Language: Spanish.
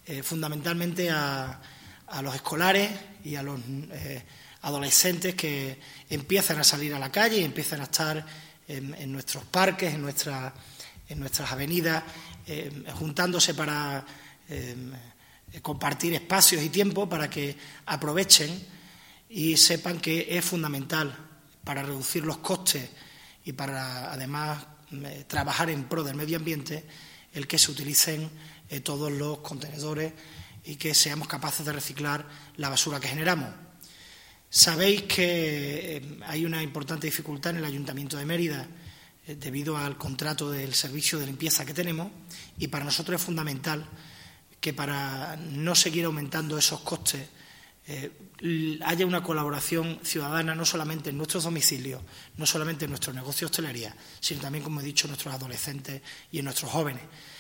fundamentalmente a los escolares y a los adolescentes que empiezan a salir a la calle y empiezan a estar en nuestros parques, en nuestras avenidas, juntándose para compartir espacios y tiempo, para que aprovechen y sepan que es fundamental para reducir los costes y para, además, trabajar en pro del medio ambiente, el que se utilicen todos los contenedores y que seamos capaces de reciclar la basura que generamos. Sabéis que hay una importante dificultad en el Ayuntamiento de Mérida debido al contrato del servicio de limpieza que tenemos, y para nosotros es fundamental que, para no seguir aumentando esos costes, haya una colaboración ciudadana, no solamente en nuestros domicilios, no solamente en nuestros negocios de hostelería, sino también, como he dicho, en nuestros adolescentes y en nuestros jóvenes.